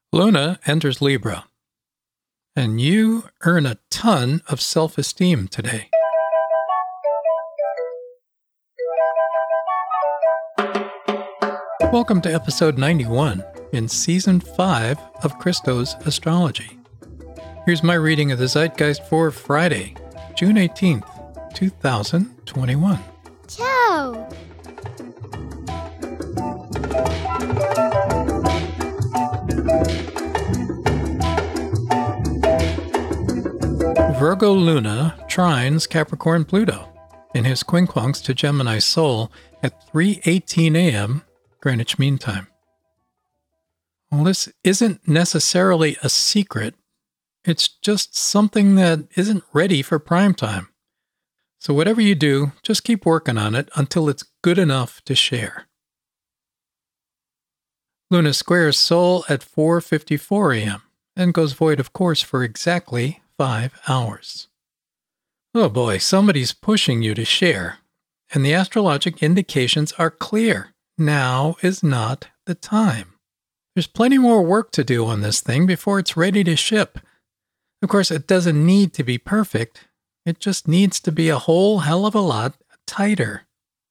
Luna enters Libra, and you earn a ton of self-esteem today. Welcome to episode 91 in season 5 of Christo's Astrology. Here's my reading of the Zeitgeist for Friday, June 18th, 2021. Ciao! Virgo Luna trines Capricorn Pluto in his quincunx to Gemini Sol at 3:18 a.m. Greenwich Mean Time. Well, this isn't necessarily a secret. It's just something that isn't ready for prime time. So whatever you do, just keep working on it until it's good enough to share. Luna squares Sol at 4:54 a.m. and goes void of course for exactly 5 hours. Oh boy, somebody's pushing you to share. And the astrologic indications are clear. Now is not the time. There's plenty more work to do on this thing before it's ready to ship. Of course, it doesn't need to be perfect. It just needs to be a whole hell of a lot tighter.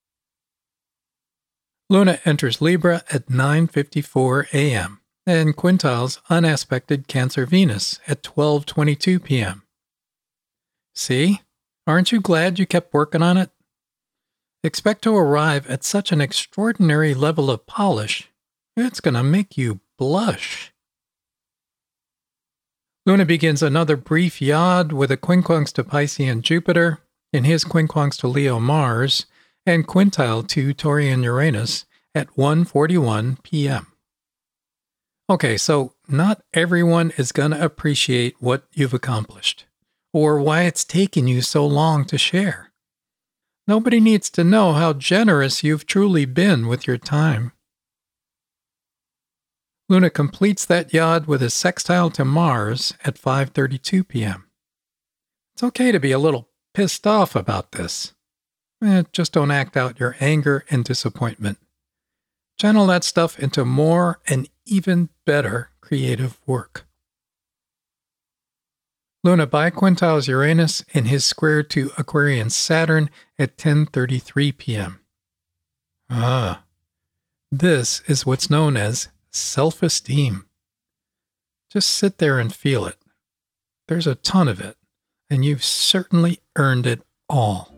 Luna enters Libra at 9:54 a.m. and quintiles unaspected Cancer Venus at 12:22 p.m. See? Aren't you glad you kept working on it? Expect to arrive at such an extraordinary level of polish, it's going to make you blush. Luna begins another brief yod with a quincunx to Piscean Jupiter, in his quincunx to Leo Mars, and quintile to Taurian Uranus at 1:41 p.m. Okay, so not everyone is going to appreciate what you've accomplished, or why it's taken you so long to share. Nobody needs to know how generous you've truly been with your time. Luna completes that yod with a sextile to Mars at 5:32 p.m. It's okay to be a little pissed off about this. Just don't act out your anger and disappointment. Channel that stuff into more and even better creative work. Luna biquintiles Uranus in his square to Aquarian Saturn at 10:33 p.m. This is what's known as self-esteem. Just sit there and feel it. There's a ton of it, and you've certainly earned it all.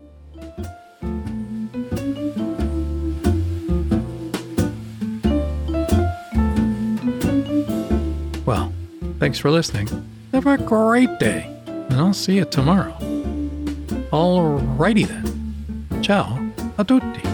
Well, thanks for listening. Have a great day, and I'll see you tomorrow. Alrighty then. Ciao a tutti.